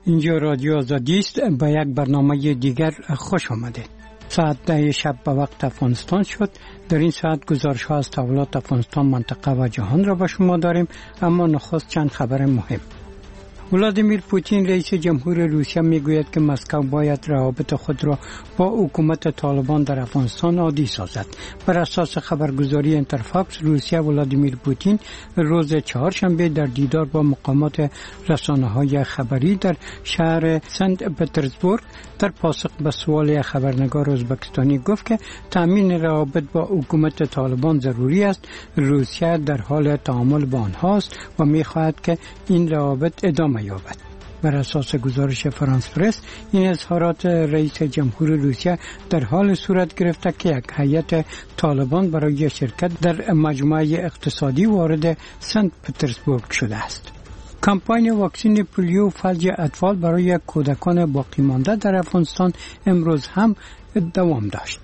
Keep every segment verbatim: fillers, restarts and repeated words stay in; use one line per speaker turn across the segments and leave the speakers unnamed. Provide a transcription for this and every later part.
اینجا رادیو آزادی است. به یک برنامه دیگر خوش آمدید. ساعت ده شب به وقت افغانستان شد. در این ساعت گزارش ها از تحولات افغانستان، منطقه و جهان را به شما داریم، اما نخست چند خبر مهم. ولادیمیر پوتین رئیس جمهور روسیه میگوید که مسکو باید روابط خود را با حکومت طالبان در افغانستان عادی سازد. بر اساس خبرگزاری اینترفاکس، روسیه ولادیمیر پوتین روز چهارشنبه در دیدار با مقامات رسانه‌های خبری در شهر سنت پترزبورگ در پاسخ به سوال خبرنگار ازبکستانی گفت که تامین روابط با حکومت طالبان ضروری است. روسیه در حال تعامل با آنهاست و می‌خواهد که این روابط ادامه یابد. بر اساس گزارش فرانس پرس، این اظهارات رئیس جمهور روسیه در حال صورت گرفته که یک هیئت طالبان برای شرکت در مجمع اقتصادی وارد سنت پترزبورگ شده است. کمپاین واکسن پولیو فلج اطفال برای کودکان باقی مانده در افغانستان امروز هم دوام داشت.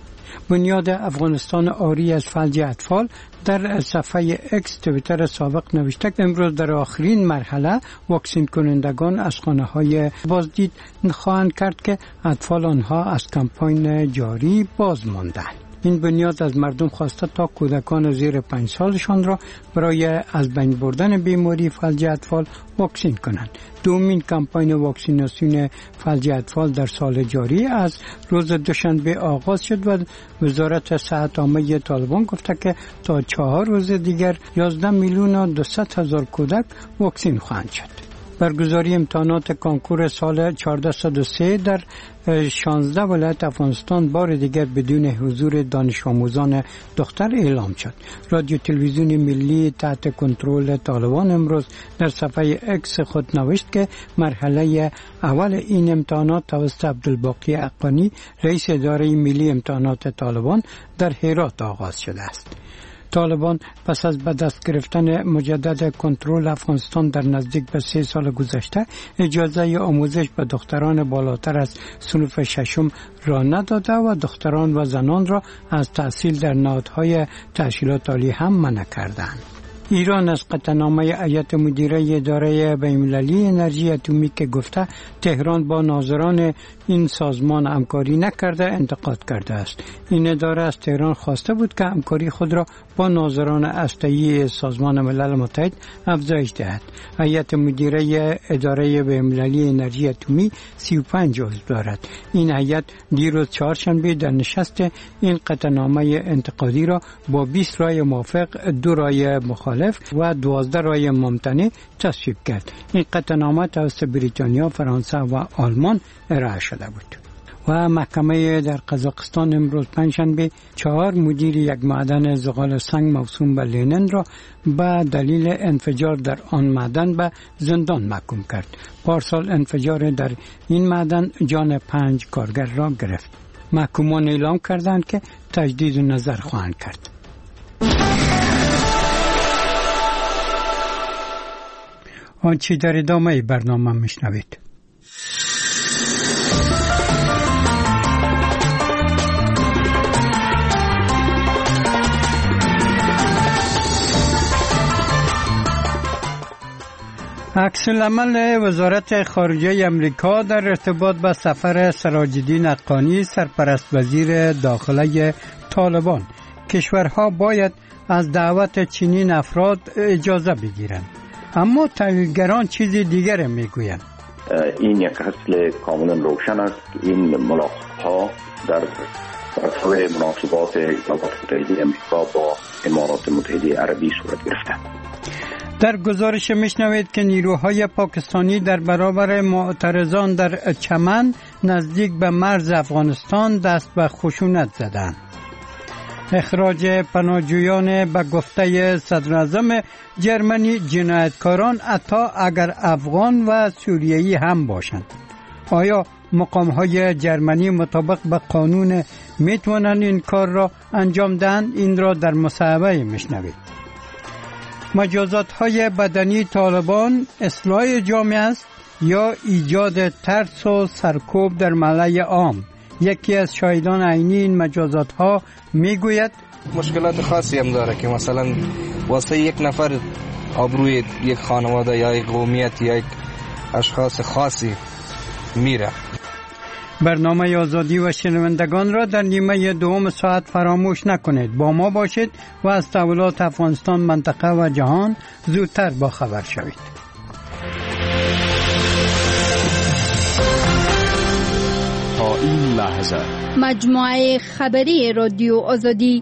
بنیاد افغانستان آری از فلج اطفال در صفحه اکس توییتر سابق نوشته که امروز در آخرین مرحله واکسین کنندگان از خانه‌های بازدید خواهند کرد که اطفال آنها از کمپاین جاری باز ماندند. این بنیاد از مردم خواسته تا کودکان زیر پنج سالشان را برای از بین بردن بیماری فلج اطفال واکسین کنند. دومین کمپاین واکسیناسیون فلج اطفال در سال جاری از روز دوشنبه آغاز شد و وزارت صحت عامه طالبان گفته که تا چهار روز دیگر یازده میلیون و دویست هزار کودک واکسین خواهند شد. برگزاری امتحانات کنکور سال چهارده صد و سه در شانزده ولایت افغانستان بار دیگر بدون حضور دانش آموزان دختر اعلام شد. رادیو تلویزیون ملی تحت کنترل طالبان امروز در صفحه اکس خود نوشت که مرحله اول این امتحانات توسط عبدالباقی حقانی، رئیس اداره ملی امتحانات طالبان، در هرات آغاز شده است. طالبان پس از به دست گرفتن مجدد کنترل افغانستان در نزدیک به سه سال گذشته اجازه آموزش به دختران بالاتر از صنف ششم را نداده و دختران و زنان را از تحصیل در نهادهای تحصیلات عالی هم منع کردند. ایران از قطعنامه هیئت مدیره اداره بین‌المللی انرژی اتمی که گفته تهران با ناظران این سازمان همکاری نکرده انتقاد کرده است. این اداره از تهران خواسته بود که همکاری خود را با ناظران هسته‌ای سازمان ملل متحد افزایش دهد. هیئت مدیره اداره بین‌المللی انرژی اتمی سی و پنج عضو دارد. این هیئت دیروز چهارشنبه در نشست این قطعنامه انتقادی را با بیست رای موافق، دو رای مخالف و دوازده رای ممتنع تصویب کرد. این قطعنامه توسط بریتانیا، فرانسه و آلمان ارائه شده بود. و محکمه در قزاقستان امروز پنجشنبه چهار مدیر یک معدن زغال سنگ موسوم به لنین را به دلیل انفجار در آن معدن به زندان محکوم کرد. پارسال انفجار در این معدن جان پنج کارگر را گرفت. محکومان اعلام کردند که تجدید نظر خواهند کرد. آنچه در ادامه برنامه میشنوید. عکس العمل وزارت خارجه امریکا در ارتباط با سفر سراج‌الدین حقانی، سرپرست وزیر داخله طالبان. کشورها باید از دعوت چنین افراد اجازه بگیرند، اما تحلیلگران چیزی دیگر میگویند.
این یک اصل کاملا روشن است. این ملاقات‌ها در رفع مناسبات ایالات متحده امریکا با امارات متحده عربی صورت گرفته.
در گزارش میشنوید که نیروهای پاکستانی در برابر معترضان در چمن نزدیک به مرز افغانستان دست به خشونت زدند. اخراج پناهجویان به گفته صدراعظم جرمنی جنایتکاران حتی اگر افغان و سوریایی هم باشند. آیا مقام‌های جرمنی مطابق به قانون میتوانند این کار را انجام دهند؟ این را در مصاحبه میشنوید. مجازات‌های بدنی طالبان اصلاح جامعه است یا ایجاد ترس و سرکوب در ملأ عام؟ یکی از شاهدان عینی این مجازات‌ها میگوید
مشکلات خاصی هم داره که مثلا واسه یک نفر آبروی یک خانواده یا یک قومیت یا یک اشخاص خاصی میره.
برنامه آزادی و شنوندگان را در نیمه دوم ساعت فراموش نکنید. با ما باشید و از تحولات افغانستان، منطقه و جهان زودتر با خبر شوید.
تا این لحظه
مجموعه خبری رادیو آزادی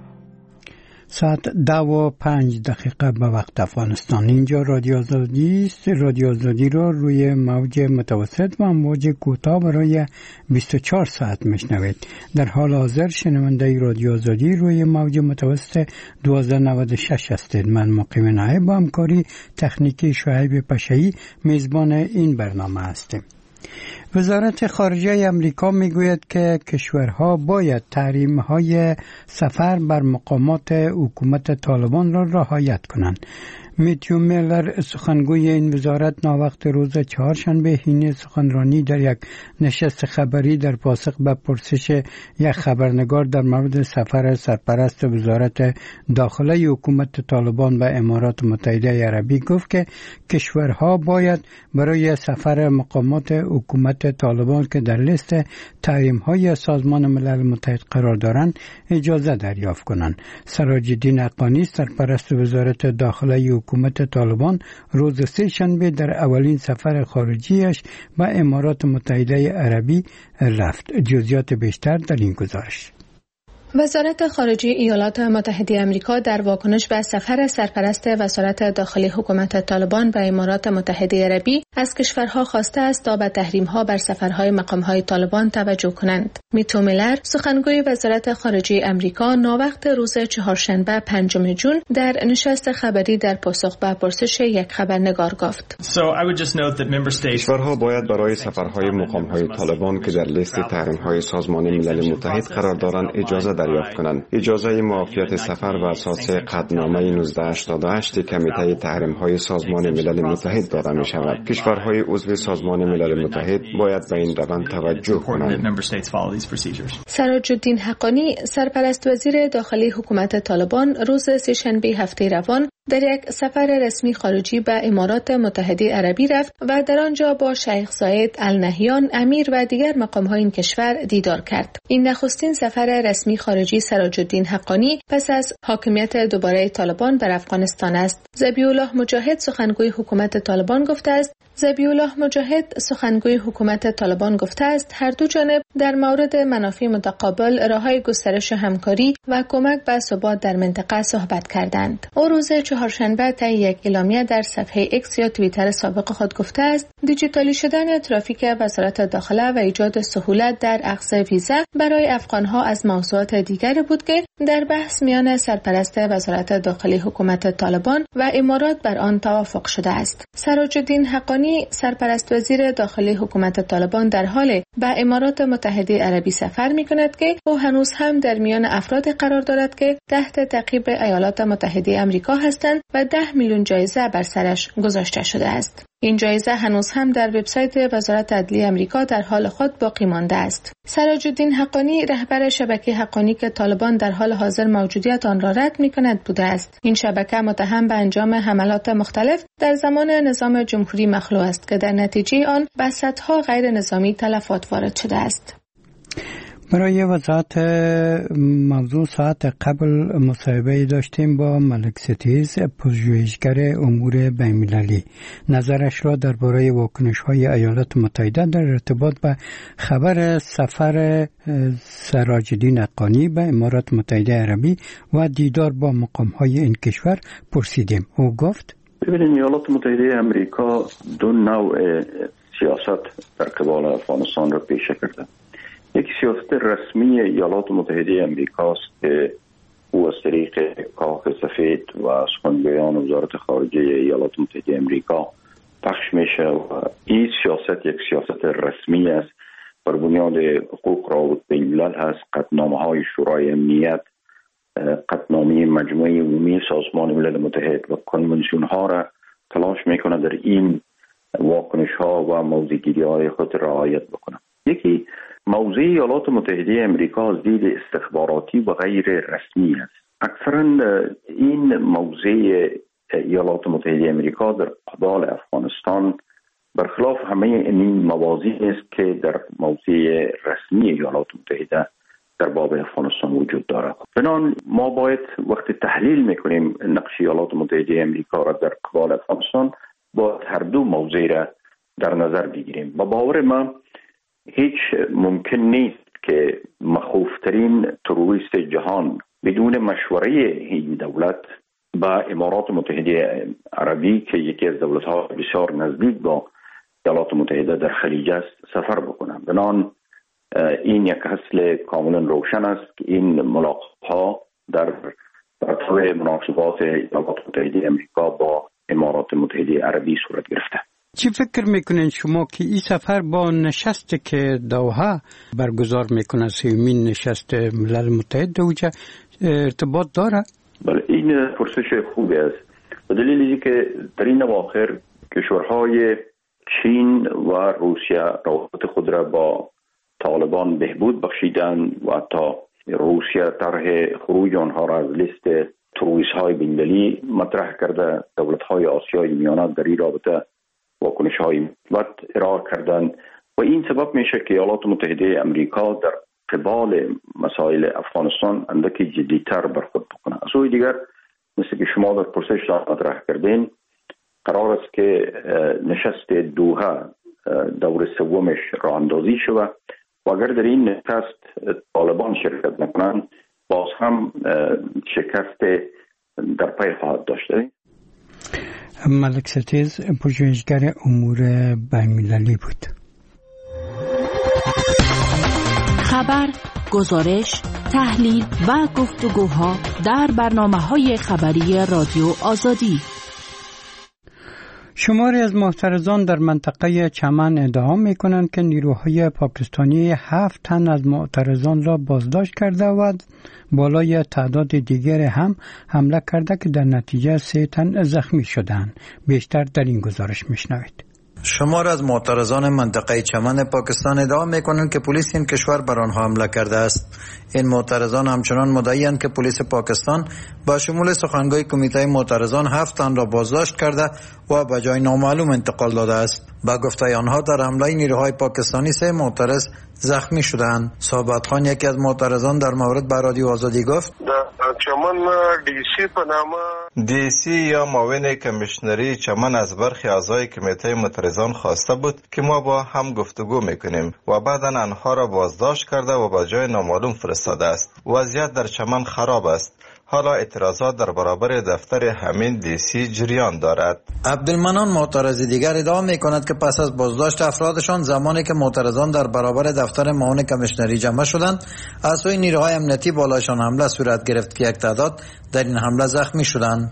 ساعت دو و پنج دقیقه به وقت افغانستان. اینجا رادیو آزادی است. رادیو آزادی را روی موج متوسط و موج کوتاه برای بیست و چهار ساعت میشنوید. در حال حاضر شنونده رادیو آزادی روی موج متوسط دوازده نود و شش هستید. من مقیم نایب با همکاری تکنیکی شعیب پشه‌ای میزبان این برنامه هستیم. وزارت خارجه امریکا میگوید که کشورها باید تحریم‌های سفر بر مقامات حکومت طالبان را رعایت کنند. میتیو میلر سخنگوی این وزارت ناوقت روز چهارشنبه حین سخنرانی در یک نشست خبری در پاسخ به پرسش یک خبرنگار در مورد سفر سرپرست وزارت داخله حکومت طالبان به امارات متحده عربی گفت که کشورها باید برای سفر مقامات حکومت طالبان که در لیست تحریم‌های سازمان ملل متحد قرار دارند اجازه دریافت کنند. سراج الدین حقانی سرپرست وزارت داخله حکومت طالبان روز سه شنبه در اولین سفر خارجیش به امارات متحده عربی رفت. جزئیات بیشتر در این گزارش.
وزارت خارجه ایالات متحده آمریکا در واکنش به سفر سرپرست وزارت داخلی حکومت طالبان به امارات متحده عربی از کشورها خواسته است تا به تحریم‌ها بر سفرهای مقام‌های طالبان توجه کنند. میتو میلر سخنگوی وزارت خارجه آمریکا ناوقت روز چهارشنبه پنجم ژوئن در نشست خبری در پاسخ به پرسش یک خبرنگار گفت:
کشورها باید برای سفرهای مقام‌های طالبان که در لیست تحریم‌های سازمان ملل متحد قرار دارند اجازه دریافت کنند. اجازه معافیت سفر بر اساس قطعنامه نوزده هشتاد و هشت کمیته تحریم‌های سازمان ملل متحد داده می شود. کشورهای عضو سازمان ملل متحد باید به این روند توجه کنند.
سراج الدین حقانی سرپرست وزیر داخلی حکومت طالبان روز سه‌شنبه هفته روان در یک سفر رسمی خارجی به امارات متحده عربی رفت و در آنجا با شیخ زاید النهیان امیر و دیگر مقام‌های این کشور دیدار کرد. این نخستین سفر رسمی خارجی سراج الدین حقانی پس از حاکمیت دوباره طالبان بر افغانستان است. ذبیح الله مجاهد سخنگوی حکومت طالبان گفته است ذبیح الله مجاهد سخنگوی حکومت طالبان گفته است هر دو جانب در مورد منافع متقابل راههای گسترش همکاری و کمک به ثبات در منطقه صحبت کردند. او روز چهارشنبه طی یک اعلامیه در صفحه اکس یا توییتر سابق خود گفته است دیجیتالی شدن ترافیک وزارت داخله و ایجاد سهولت در اخذ ویزا برای افغانها از موضوعات دیگری بود که در بحث میان سرپرست وزارت داخلی حکومت طالبان و امارات بر آن توافق شده است. سراج الدین حقانی سرپرست وزیر داخلی حکومت طالبان در حال به امارات متحده عربی سفر می‌کند که او هنوز هم در میان افراد قرار دارد که تحت تعقیب ایالات متحده آمریکا هستند و ده میلیون جایزه بر سرش گذاشته شده است. این جایزه هنوز هم در وبسایت وزارت عدلیه آمریکا در حال خود باقی مانده است. سراج الدین حقانی رهبر شبکه حقانی که طالبان در حال حاضر موجودیت آن را رد می‌کند بوده است. این شبکه متهم به انجام حملات مختلف در زمان نظام جمهوری مخلوع است که در نتیجه آن به صدها غیر نظامی تلفات وارد شده است.
برای وضاحت موضوع ساعت قبل مصاحبه داشتیم با ملک ستیز پژوهشگر امور بین‌المللی. نظرش را درباره واکنش‌های ایالات متحده در ارتباط به خبر سفر سراج الدین حقانی به امارات متحده عربی و دیدار با مقام‌های این کشور پرسیدیم. او گفت:
ببینید ایالات متحده آمریکا دو نوع سیاست در قبال افغانستان را پیشه کرده. یک سیاست رسمی ایالات متحده آمریکاست که او از طریق کاخ سفید و سخنگویان وزارت خارجه ایالات متحده آمریکا پخش میشه و این سیاست یک سیاست رسمی است، بر بنیاد حقوق روابط بین‌الملل هست، قطعنامه‌های شورای امنیت، قطعنامه مجموعه عمومی سازمان ملل متحد و کنونسیون ها را تلاش میکنه در این واکنش ها و موضع‌گیری های خود رعایت بکنه. یکی موضع ایالات متحده آمریکا از دید استخباراتی و غیر رسمی است. اکثرا این موضع ایالات متحده آمریکا در قبال افغانستان برخلاف همه این موازین است که در موضع رسمی ایالات متحده در باب افغانستان وجود دارد. بنابراین ما باید وقتی تحلیل میکنیم نقش ایالات متحده امریکا را در قبال افغانستان باید هر دو موضع را در نظر بگیریم. با باور ما هیچ ممکن نیست که مخوفترین تروریست جهان بدون مشوره این دولت با امارات متحده عربی که یکی از دولت‌ها بسیار نزدیک با ایالات متحده در خلیج است سفر بکنند. بنابراین این یک اصل کاملا روشن است که این ملاقات‌ها در پرتو مناسبات ایالات متحده امریکا با امارات متحده عربی صورت گرفته.
چی فکر میکنین شما که این سفر با نشستی که دوحه برگزار میکنه، سیومین نشست ملل متحد اوجه ارتباط داره؟
بله، این پرسش خوبی است. به دلیل اینکه در این اواخر کشورهای چین و روسیه روابط خود را با طالبان بهبود بخشیدند و تا روسیه طرح خروج آنها را از لیست تروریست های بین‌المللی مطرح کرده. دولت های آسیای میانه در این رابطه واکنش های مثبت ارائه کردند و این سبب میشه که ایالات متحده امریکا در قبال مسائل افغانستان اندکی جدیتر برخورد بکنه. از سوی دیگر مثل که شما در پرسش مطرح کردین، قرار است که نشست دوحه دور سومش راه اندازی شود و اگر در این نشست طالبان شرکت نکنند باز هم شکست در پی خواهد داشته.
ملک ستیز پژوهشگر امور بین‌المللی بود.
خبر، گزارش، تحلیل و گفتگوها در برنامه‌های خبری رادیو آزادی.
شماری از معترضان در منطقه چمن ادعا می‌کنند که نیروهای پاکستانی هفت تن از معترضان را بازداشت کرده و بالای تعداد دیگر هم حمله کرده که در نتیجه سه تن زخمی شدند. بیشتر در این گزارش می‌شنوید.
شمار از معترضان منطقه چمن پاکستان ادعا میکنند که پلیس این کشور بر آنها حمله کرده است. این معترضان همچنان مدعی‌اند که پلیس پاکستان با شمول سخنگوی کمیته معترضان هفت تن را بازداشت کرده و به جای نامعلوم انتقال داده است. با گفته آنها در حمله نیروهای پاکستانی سه معترض زخمی شدند. صحبت خان یکی از معترضان در مورد به رادیو آزادی گفت:
چمن دی سی په نامه
دی سی یا معاون کمیشنری چمن از برخی اعضای کمیته معترضان خواسته بود که ما با هم گفتگو میکنیم و بعداً آنها را بازداشت کرده و به جای نامعلوم فرستاده است. وضعیت در چمن خراب است. حالا اعتراضات در برابر دفتر همین دی سی جریان دارد.
عبدالمنان معترض دیگر ادعا میکند که پس از بازداشت افرادشان زمانی که معترضان در برابر دفتر معاون کمیشنری جمع شدند از سوی نیروهای امنیتی بالایشان حمله صورت گرفت که یک تعداد در این حمله زخمی شدند.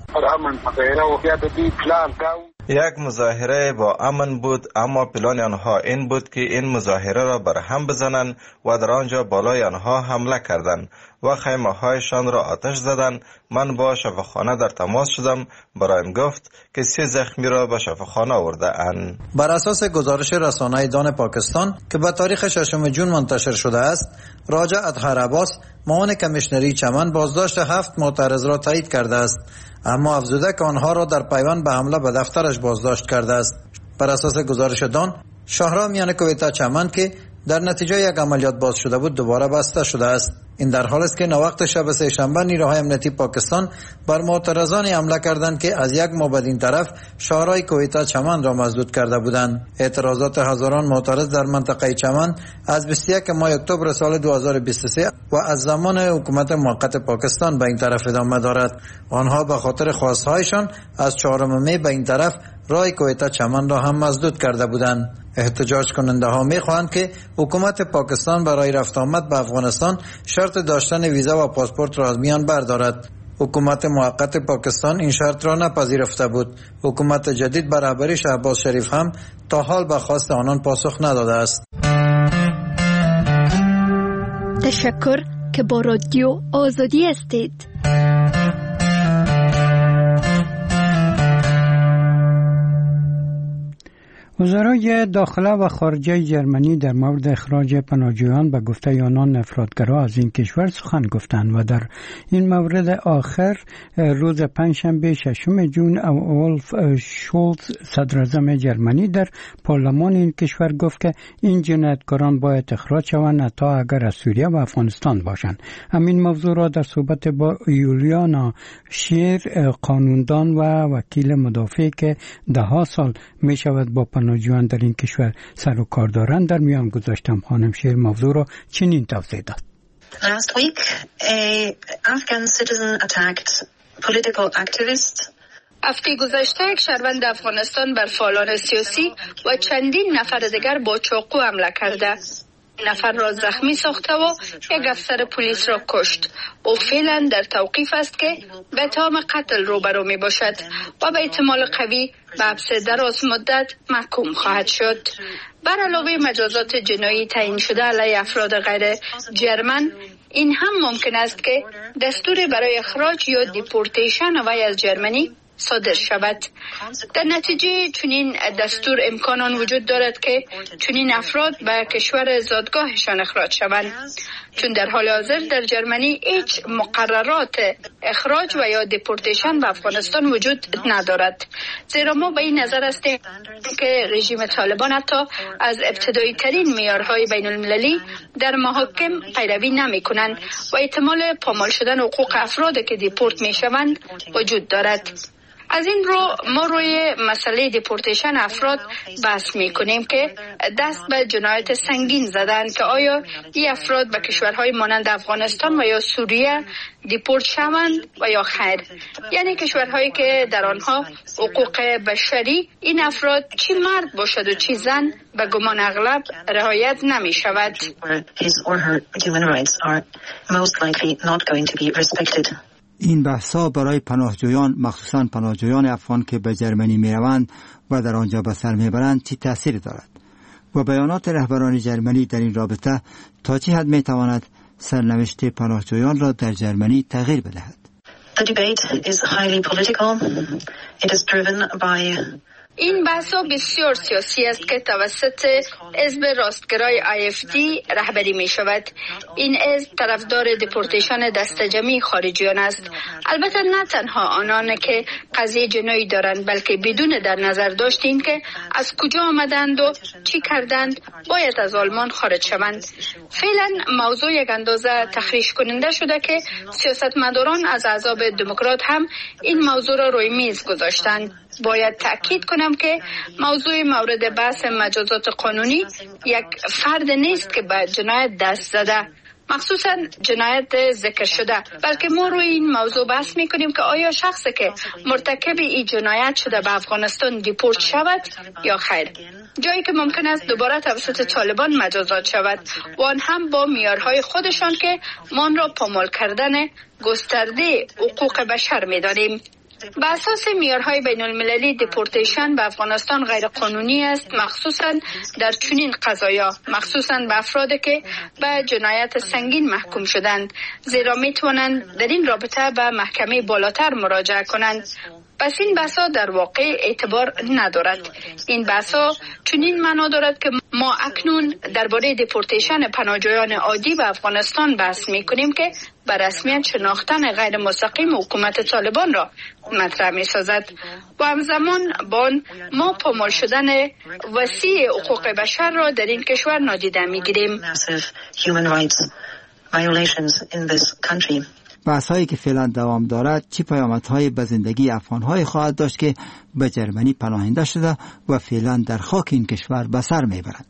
یک مظاهره با امن بود، اما پلان آنها این بود که این مظاهره را بر هم بزنند و در آنجا بالای آنها حمله کردند و خیمه هایشان را آتش زدند. من با شفاخانه در تماس شدم، برایم گفت که سه زخمی را به شفاخانه آورده اند.
بر اساس گزارش رسانه دان پاکستان که به تاریخ ششم ژوئن منتشر شده است، راجع اطهر عباس معاون کمیشنری چمن بازداشت هفت معترض را تایید کرده است، اما افزوده که آنها را در پیوند به حمله به دفترش بازداشت کرده است. بر اساس گزارش دان، شاهراه میان کویتا چمن که در نتیجه یک عملیات باز شده بود دوباره بسته شده است. این در حالی است که نوقت شب سه شنبه نیروهای امنیتی پاکستان بر معترضان حمله کردند که از یک مابدین طرف شاهراه کویتا چمن را مسدود کرده بودند. اعتراضات هزاران معترض در منطقه چمن از بیست و یک ماه اکتبر سال دو هزار و بیست و سه و از زمان حکومت موقت پاکستان به این طرف ادامه دارد. آنها به خاطر خواستهایشان از چهارم می به این طرف راه کویتا چمن را هم مسدود کرده بودند. احتجاج کننده ها می خواهند که حکومت پاکستان برای رفت آمد به افغانستان شرط داشتن ویزا و پاسپورت را از میان بردارد. حکومت موقت پاکستان این شرط را نپذیرفته بود. حکومت جدید بر رهبری شهباز شریف هم تا حال به خواست آنان پاسخ نداده است.
تشکر که با رادیو آزادی هستید.
وزرای داخله و خارجه جرمنی در مورد اخراج پناهجویان به گفته آنان افرادگرا از این کشور سخن گفتند و در این مورد آخر روز پنجشنبه ششم ژوئن اولف شولز صدراعظم جرمنی در پارلمان این کشور گفت که این جنایتکاران باید اخراج شوند حتی اگر از سوریه و افغانستان باشند. همین موضوع را در صحبت با یولیانا شیر قانوندان و وکیل مدافع که ده ها سال می شود با پناهجویان در این کشور سر و کار دارند در میان گذاشتم. خانم شیر موضوع را چنین توضیح داد.
Last week, a Afghan citizen attacked political activist.
هفته گذشته یک شهروند افغانستان بر فعالان سیاسی و چندین نفر دیگر با چاقو حمله کرده. نفر را زخمی ساخته و یک افسر پلیس را کشت. او فعلا در توقیف است که به اتهام قتل روبرو می باشد و به احتمال قوی به حبس دراز مدت محکوم خواهد شد. بر علاوه مجازات جنایی تعیین شده علیه افراد غیر جرمن، این هم ممکن است که دستور برای اخراج یا دیپورتیشن وی از جرمنی صادر شود. در نتیجه چنین دستور امکانان وجود دارد که چنین افراد به کشور زادگاهشان اخراج شوند، چون در حال حاضر در جرمنی هیچ مقررات اخراج و یا دیپورتیشن به افغانستان وجود ندارد. زیرا ما به این نظر هستیم که رژیم طالبان حتی از ابتدایی ترین معیارهای بین المللی در محاکم پیروی نمی کنند و احتمال پامال شدن حقوق افراد که دیپورت می شوند وجود دارد. از این رو ما روی مسئله دیپورتیشن افراد بحث می کنیم که دست به جنایت سنگین زدن که آیا این افراد به کشورهای مانند افغانستان و یا سوریه دیپورت شوند و یا خیر، یعنی کشورهایی که در آنها حقوق بشری این افراد چی مرد باشد و چی زن به گمان اغلب رعایت نمی شود.
این بحث‌ها برای پناهجویان، مخصوصاً پناهجویان افغان که به جرمنی می‌روند و در آنجا به سر می‌برند چه تأثیری دارد و بیانات رهبران جرمنی در این رابطه تا چه حد می‌تواند سرنوشت پناهجویان را در جرمنی تغییر بدهد.
The debate is highly political. It is driven by
این بحثا بسیار سیاسی است که توسط حزب راستگرای آی اف دی رهبری می شود. این حزب طرفدار دیپورتیشن دست جمعی خارجیان است. البته نه تنها آنان که قضیه جنایی دارند، بلکه بدون در نظر داشتیم که از کجا آمدند و چی کردند باید از آلمان خارج شوند. فعلا موضوع یک اندازه تخریش کننده شده که سیاستمداران از احزاب دموکرات هم این موضوع را روی میز گذاشتند. باید تأکید کنم که موضوع مورد بحث مجازات قانونی یک فرد نیست که به جنایت دست زده، مخصوصا جنایت ذکر شده، بلکه ما روی این موضوع بحث می کنیم که آیا شخصی که مرتکب این جنایت شده به افغانستان دیپورت شود یا خیر، جایی که ممکن است دوباره توسط طالبان مجازات شود و آن هم با معیارهای خودشان که ما آن را پامال کردن گسترده حقوق بشر می دانیم. به اساس معیارهای بین المللی دیپورتیشن به افغانستان غیر قانونی است، مخصوصا در چنین قضایا، مخصوصا به افرادی که به جنایت سنگین محکوم شدند، زیرا می توانند در این رابطه به محکمه بالاتر مراجعه کنند. پس این بحثا در واقع اعتبار ندارد. این بحثا چنین معنا دارد که ما اکنون درباره دیپورتیشن پناهجویان عادی به افغانستان بحث می کنیم که به رسمیت شناختن غیر مستقیم حکومت طالبان را مطرح می سازد و همزمان با آن ما پامال شدن وسیع حقوق بشر را در این کشور نادیده می گیریم.
بحث‌هایی که فعلا دوام دارد چه پیامدهایی به زندگی افغان‌های خواهد داشت که به جرمنی پناهنده شده و فعلا در خاک این کشور به سر میبرند؟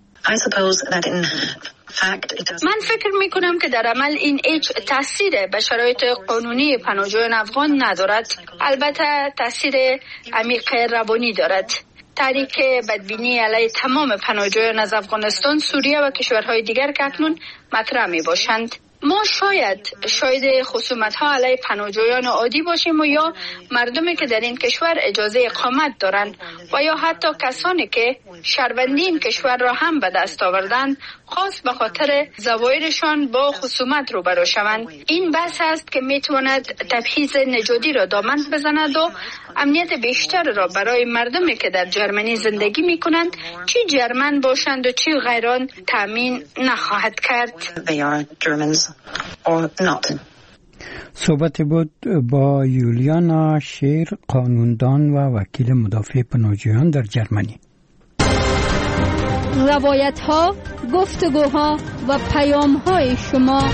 من فکر می کنم که در عمل این هیچ تأثیر به شرایط قانونی پناهجویان افغان ندارد. البته تأثیر عمیق روانی دارد. تحریک بدبینی علیه تمام پناهجویان از افغانستان، سوریه و کشورهای دیگر که اکنون مطرح می باشند. ما شاید شاید خصومت‌ها علیه پناهجویان عادی باشیم و یا مردمی که در این کشور اجازه اقامت دارند و یا حتی کسانی که شهروندی این کشور را هم به دست آوردند خاص به خاطر ظواهرشان با خصومت روبرو شوند. این بحث است که میتواند تبعیض نژادی را دامن بزند و امنیت بیشتر را برای مردمی که در جرمنی زندگی می کنند چی جرمن باشند و چی غیران تامین نخواهد کرد.
صحبت بود با یولیانا شیر، قانوندان و وکیل مدافع پناهجویان در جرمنی.
روایت ها، گفتگوها و پیام های شما.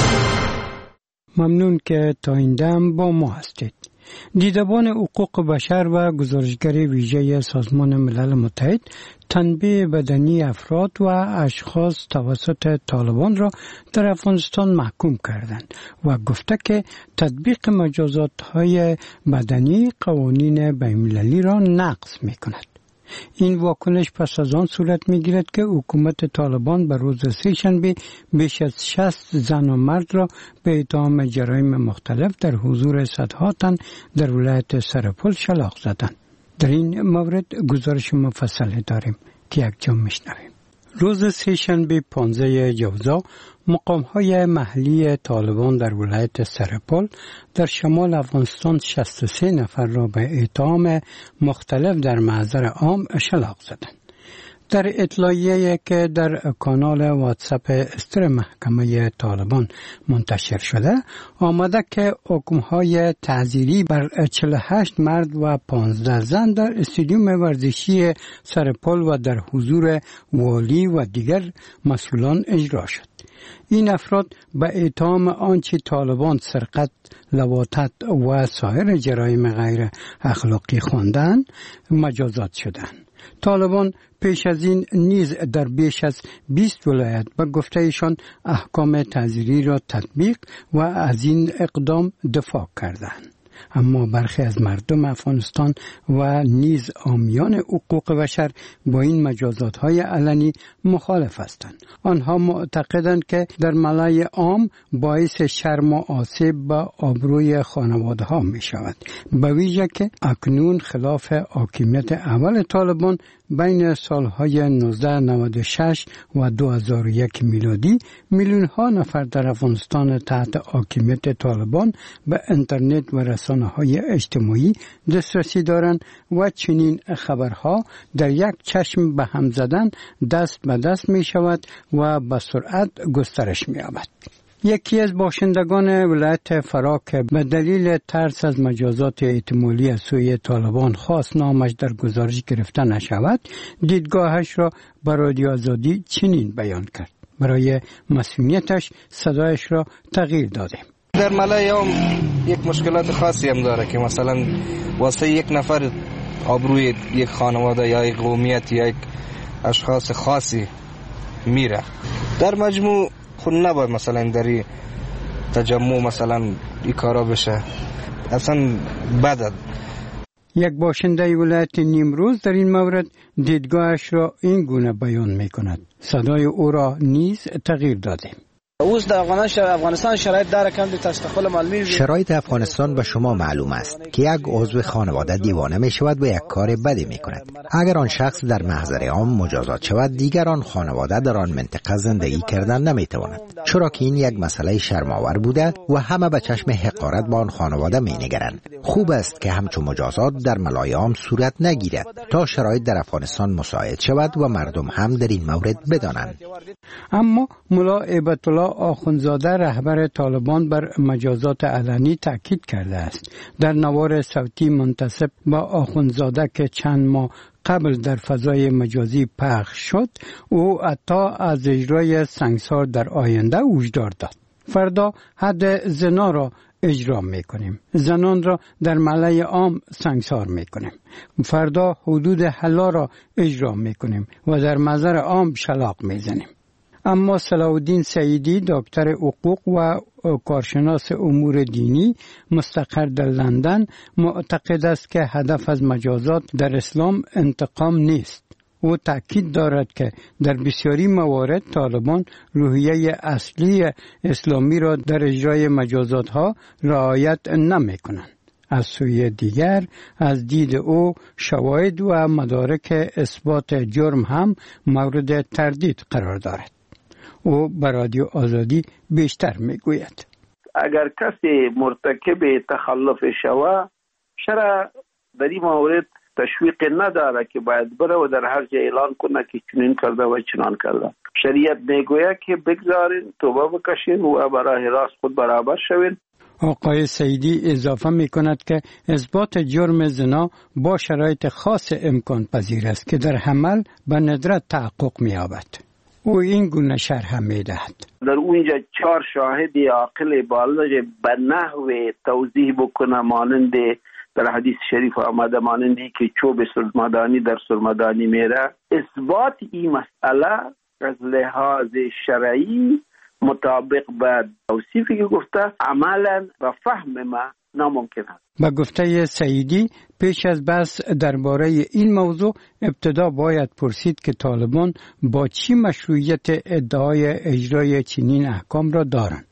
ممنون که تا این دم با ما هستید. دیدبان حقوق بشر و گزارشگر ویژه سازمان ملل متحد تنبیه بدنی افراد و اشخاص توسط طالبان را در افغانستان محکوم کردند و گفته که تطبیق مجازات‌های بدنی قوانین بین‌المللی را نقض می‌کند. این واکنش پس از آن صورت می‌گیرد که حکومت طالبان به روز سه‌شنبه بیش از شصت زن و مرد را به اتهام جرایم مختلف در حضور صدها تن در ولایت سرپل شلاق زدند. در این مورد گزارش مفصل داریم که یک جا میشنویم. روز سه‌شنبه پانزده جوزا مقام‌های محلی طالبان در ولایت سرپل در شمال افغانستان شصت و سه نفر را به اتهام مختلف در محضر عام شلاق زدند. در اطلاعیه‌ای که در کانال واتساپ استر محکمه طالبان منتشر شده آمده که حکم‌های تعزیری بر چهل و هشت مرد و پانزده زن در استادیوم ورزشی سرپل و در حضور والی و دیگر مسئولان اجرا شد. این افراد به اتهام آنچه طالبان سرقت، لواطت و سایر جرایم غیر اخلاقی خواندند مجازات شدند. طالبان پیش از این نیز در بیش از بیست ولایت به گفته ایشان احکام تعزیری را تطبیق و از این اقدام دفاع کردند. اما برخی از مردم افغانستان و نیز حامیان حقوق بشر با این مجازات‌های علنی مخالف هستند. آنها معتقدند که در ملای عام باعث شرم و آسیب به آبروی خانواده‌ها می‌شود، به ویژه که اکنون خلاف حاکمیت اول طالبان بین سالهای نوزده نود و شش و دو هزار و یک میلادی میلیون‌ها نفر در افغانستان تحت حاکمیت طالبان به اینترنت و رسانه‌های اجتماعی دسترسی دارند و چنین خبرها در یک چشم به هم زدن دست به دست می شود و به سرعت گسترش می یابد. یکی از باشندگان ولایت فرا که به دلیل ترس از مجازات احتمالی از سوی طالبان خواست نامش در گزارش گرفته نشود، دیدگاهش را به رادیو آزادی چنین بیان کرد. برای مسئولیتش صدایش را تغییر دادیم.
در ملای عام یک مشکلات خاصی هم داره که مثلا واسه یک نفر آبروی یک خانواده یا یک قومیت یا یک اشخاص خاصی میره. در مجموع خود نباید مثلا در این تجمع مثلا این کارا بشه، اصلا بده.
یک باشنده ولایت نیمروز در این مورد دیدگاهش را این گونه بیان می کند. صدای او را نیز تغییر دادیم.
افغانستان شرایط داره کم تستخل معلومی
شرایط افغانستان به شما معلوم است که یک عضو خانواده دیوانه می شود و یک کار بدی می کند. اگر آن شخص در محضر عام مجازات شود، دیگر آن خانواده در آن منطقه زندگی کردن نمی تواند، چرا که این یک مسئله شرم‌آور بوده و همه به چشم حقارت با آن خانواده می نگرند. خوب است که همچون مجازات در ملای عام صورت نگیرد تا شرایط در افغانستان مساعد شود و مردم هم در این مورد بدانند.
اما ملا عیبت الله آخوندزاده رهبر طالبان بر مجازات علنی تاکید کرده است. در نوار صوتی منتسب به آخوندزاده که چند ماه قبل در فضای مجازی پخش شد، او حتی از اجرای سنگسار در آینده هشدار داد. فردا حد زنا را اجرا میکنیم، زنان را در ملای عام سنگسار میکنیم. فردا حدود حلا را اجرا میکنیم و در محضر عام شلاق میزنیم. اما صلاح الدین سعیدی دکتر حقوق و کارشناس امور دینی مستقر در لندن معتقد است که هدف از مجازات در اسلام انتقام نیست. او تأکید دارد که در بسیاری موارد طالبان روحیه اصلی اسلامی را در اجرای مجازات ها رعایت نمی کنند. از سوی دیگر از دید او شواهد و مدارک اثبات جرم هم مورد تردید قرار دارد. او به رادیو آزادی بیشتر میگوید.
اگر کسی مرتکب تخلف شود، شرع در این مورد تشویق نداره که باید بره و در هر جا اعلان کنه که چنین کرده و چنان کرده. شریعت میگوید که بگذارین، توبه بکشین و برای راست خود برابر شوین.
آقای سعیدی اضافه می کند که اثبات جرم زنا با شرایط خاص امکان پذیر است که در عمل به ندرت تحقق می یابد. او این گونه شرح هم می دهد.
در اونجا چهار شاهد عاقل بالغ به نحو توضیح بکنه، مانند در حدیث شریف آمده مانندی که چوب سرمدانی در سرمدانی میره. اثبات این مسئله از لحاظ شرعی مطابق به توصیفی که گفته عملا و فهم ما ناممکن است.
با گفته سعیدی پیش از بحث درباره این موضوع ابتدا باید پرسید که طالبان با چی مشروعیت ادعای اجرای چنین احکام را دارند.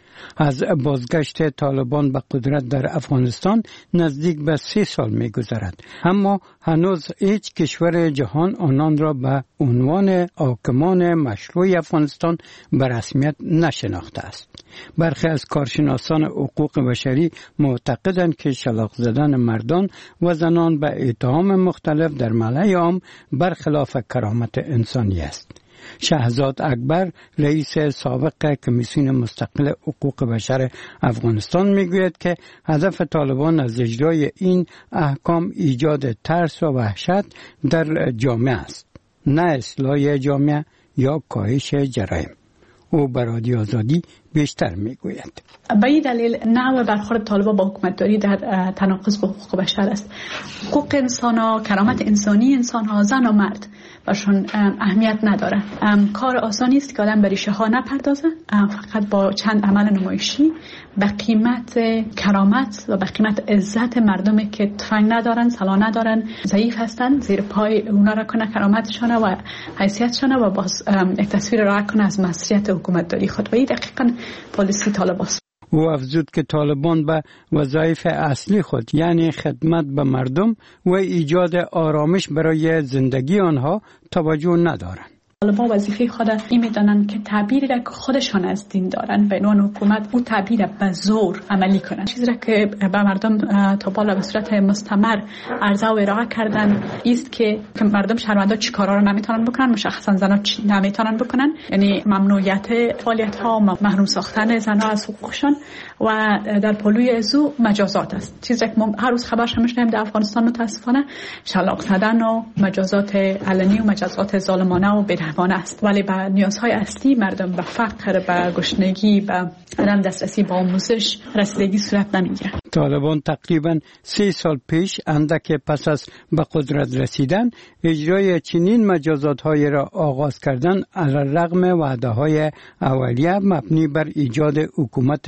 از بازگشت طالبان به قدرت در افغانستان نزدیک به سه سال می گذرد، اما هنوز هیچ کشور جهان آنان را به عنوان حاکمان مشروع افغانستان به رسمیت نشناخته است. برخی از کارشناسان حقوق بشری معتقدند که شلاق زدن مردان و زنان به اتهام مختلف در ملأ عام برخلاف کرامت انسانی است. شهزاد اکبر رئیس سابق کمیسیون مستقل حقوق بشر افغانستان میگوید که هدف طالبان از اجرای این احکام ایجاد ترس و وحشت در جامعه است، نه اصلاح جامعه یا کاهش جرایم. او بر رادیو آزادی بیشتر میگوید.
به این دلیل نوع برخورد طالبان با حکومتداری در تناقض با حقوق بشر است. حقوق انسان ها، کرامت انسانی انسان ها، زن و مرد برشون اهمیت نداره. کار آسانی است که آدم به ریشه ها نپردازه، فقط با چند عمل نمایشی به قیمت کرامت و به قیمت عزت مردمی که تفنگ ندارن، سلاح ندارن، ضعیف هستن، زیر پای اونا را کنه کرامتشان و حیثیتشان و باز یک تصویر را کنه از مسئولیت حکومتداری خود. و این دقیقاً پالیسی طالبان است.
او افزود که طالبان به وظایف اصلی خود یعنی خدمت به مردم و ایجاد آرامش برای زندگی آنها توجه ندارند.
طالبان وظیفه خود این میدانند که تعبیری را که خودشان از دین دارند به عنوان حکومت او تعبیر به زور عملی کنند. چیزی را که به مردم تا بالا به صورت مستمر عرضه و ارائه کردن است که مردم شهروندان چی کارا را نمیتونن بکنن، مشخصا زنا چی نمیتونن بکنن، یعنی ممنوعیت فعالیت ها، محروم ساختن زنها از حقوقشان و در پلوی ازو مجازات است. چیزی که هر روز خبرش میشنویم در افغانستان متاسفانه شلاق زدن و مجازات علنی و مجازات ظالمانه و بی‌رحمانه است. ولی به نیازهای اصلی مردم، به فقر، به گشنگی، به عدم دسترسی به آموزش رسیدگی صورت نمیگیره.
طالبان تقریبا سه سال پیش اندک پس از به قدرت رسیدن اجرای چنین مجازات‌های را آغاز کردن، علیرغم وعده‌های اولیه مبنی بر ایجاد حکومت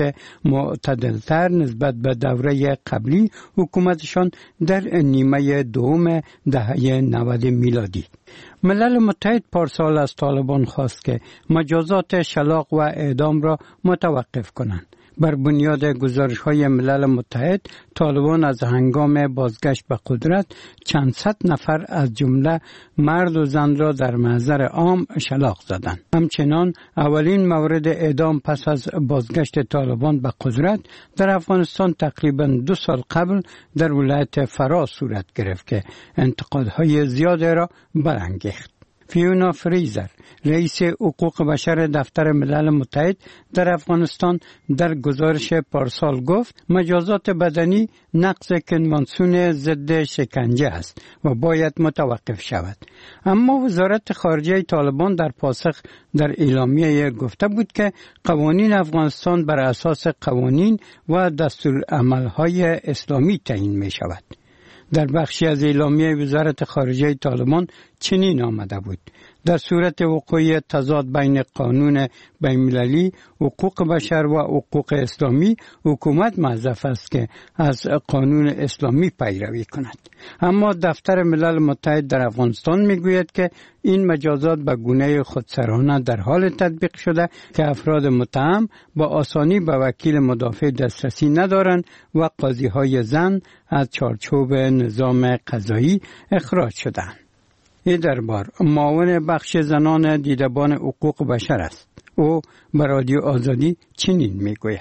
معتدلتر نسبت به دوره قبلی حکومتشان در نیمه دوم دهه نود میلادی. ملل متحد پارسال از طالبان خواست که مجازات شلاق و اعدام را متوقف کنند. بر بنیاد گزارش‌های ملل متحد، طالبان از هنگام بازگشت به قدرت چند صد نفر از جمله مرد و زن را در محضر عام شلاق زدند. همچنان اولین مورد اعدام پس از بازگشت طالبان به قدرت در افغانستان تقریباً دو سال قبل در ولایت فاراس صورت گرفت که انتقادهای زیاد را برانگیخت. فیونا فریزر، رئیس حقوق بشر دفتر ملل متحد در افغانستان، در گزارش پارسال گفت مجازات بدنی نقض کنوانسیون ضد شکنجه است و باید متوقف شود. اما وزارت خارجه طالبان در پاسخ در اعلامیه گفته بود که قوانین افغانستان بر اساس قوانین و دستورالعمل‌های اسلامی تعیین می شود. در بخشی از اعلامیه وزارت خارجه طالبان چنین آمده بود: در صورت وقوع تضاد بین قانون بین‌المللی، حقوق بشر و حقوق اسلامی، حکومت موظف است که از قانون اسلامی پیروی کند. اما دفتر ملل متحد در افغانستان میگوید که این مجازات به گونه خودسرانه در حال تطبیق شده که افراد متهم با آسانی به وکیل مدافع دسترسی ندارند و قاضی‌های زن از چارچوب نظام قضایی اخراج شدند. این دربار معاون بخش زنان دیدبان حقوق بشر است. او به رادیو آزادی چنین میگوید: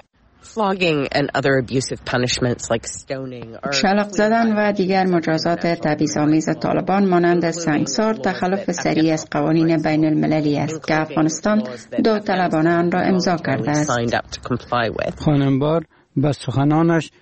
شلاق زدن و دیگر مجازات تبعیض‌آمیز طالبان مانند سنگسار تخلف سریع از قوانین بین المللی است که افغانستان داوطلبانه آن را امضا کرده است.
خانم بار به سخنانش